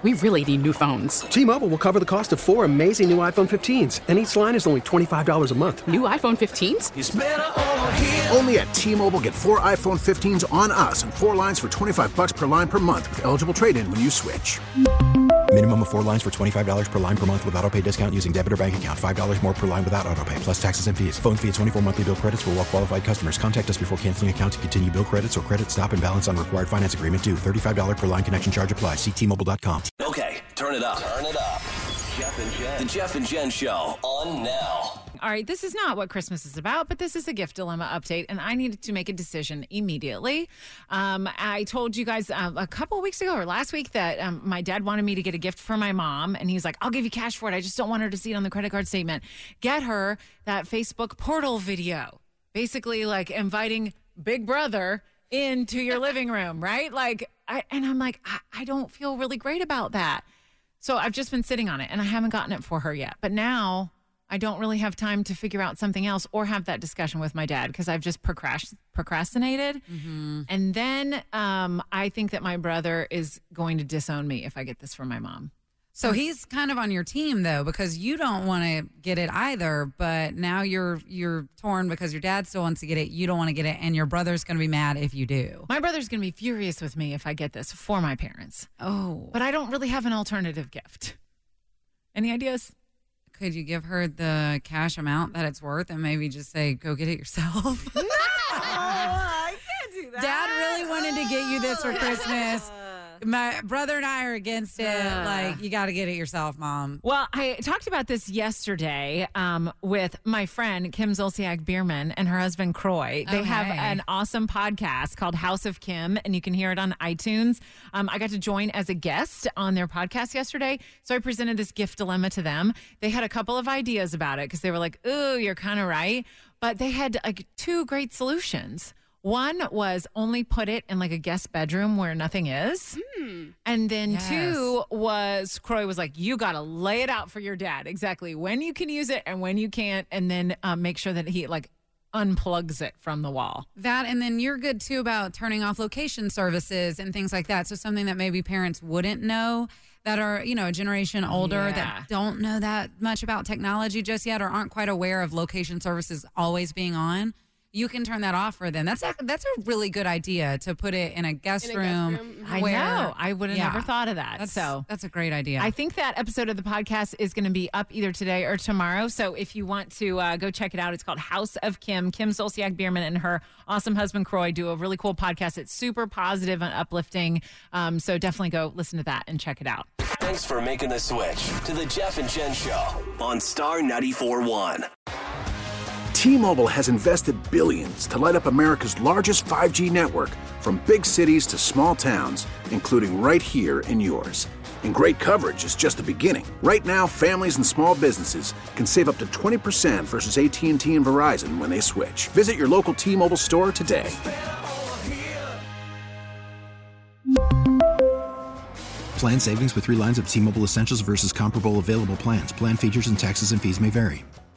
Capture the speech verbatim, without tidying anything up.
We really need new phones. T-Mobile will cover the cost of four amazing new iPhone fifteens, and each line is only twenty-five dollars a month. New iPhone fifteens? It's better over here. Only at T-Mobile, get four iPhone fifteens on us and four lines for twenty-five dollars per line per month with eligible trade-in when you switch. Minimum of four lines for twenty-five dollars per line per month with autopay discount using debit or bank account. five dollars more per line without autopay, plus taxes and fees. Phone fee at twenty-four monthly bill credits for well-qualified customers. Contact us before canceling account to continue bill credits or credit stop and balance on required finance agreement due. thirty-five dollars per line connection charge applies. See T Mobile dot com. Okay, turn it up. Turn it up. Jeff and Jen. The Jeff and Jen Show on now. All right, this is not what Christmas is about, but this is a gift dilemma update, and I needed to make a decision immediately. Um, I told you guys uh, a couple of weeks ago or last week that um, my dad wanted me to get a gift for my mom, and he was like, I'll give you cash for it. I just don't want her to see it on the credit card statement. Get her that Facebook portal video, basically like inviting Big Brother into your living room, right? Like, I, and I'm like, I, I don't feel really great about that. So I've just been sitting on it, and I haven't gotten it for her yet. But now I don't really have time to figure out something else or have that discussion with my dad because I've just procrast- procrastinated. Mm-hmm. And then um, I think that my brother is going to disown me if I get this from my mom. So he's kind of on your team, though, because you don't want to get it either. But now you're you're torn because your dad still wants to get it. You don't want to get it. And your brother's going to be mad if you do. My brother's going to be furious with me if I get this for my parents. Oh. But I don't really have an alternative gift. Any ideas? Could you give her the cash amount that it's worth and maybe just say, go get it yourself? No, I can't do that. Dad really wanted to get you this for Christmas. My brother and I are against it. Uh, like, you got to get it yourself, Mom. Well, I talked about this yesterday um, with my friend, Kim Zolciak Bierman, and her husband, Croy. They okay. have an awesome podcast called House of Kim, and you can hear it on iTunes. Um, I got to join as a guest on their podcast yesterday, so I presented this gift dilemma to them. They had a couple of ideas about it because they were like, ooh, you're kind of right. But they had like two great solutions. One was only put it in like a guest bedroom where nothing is. Mm. And then yes. two was, Croy was like, you got to lay it out for your dad exactly when you can use it and when you can't. And then um, make sure that he like unplugs it from the wall. That, and then you're good too about turning off location services and things like that. So something that maybe parents wouldn't know that are, you know, a generation older yeah. that don't know that much about technology just yet or aren't quite aware of location services always being on. You can turn that off for them. That's a, that's a really good idea to put it in a guest in a room. Guest room. I where, know. I would have yeah, never thought of that. That's, so that's a great idea. I think that episode of the podcast is going to be up either today or tomorrow. So if you want to uh, go check it out, it's called House of Kim. Kim Zolciak Bierman and her awesome husband, Croy, do a really cool podcast. It's super positive and uplifting. Um, so definitely go listen to that and check it out. Thanks for making the switch to the Jeff and Jen Show on Star ninety-four point one. T-Mobile has invested billions to light up America's largest five G network, from big cities to small towns, including right here in yours. And great coverage is just the beginning. Right now, families and small businesses can save up to twenty percent versus A T and T and Verizon when they switch. Visit your local T-Mobile store today. Plan savings with three lines of T-Mobile Essentials versus comparable available plans. Plan features and taxes and fees may vary.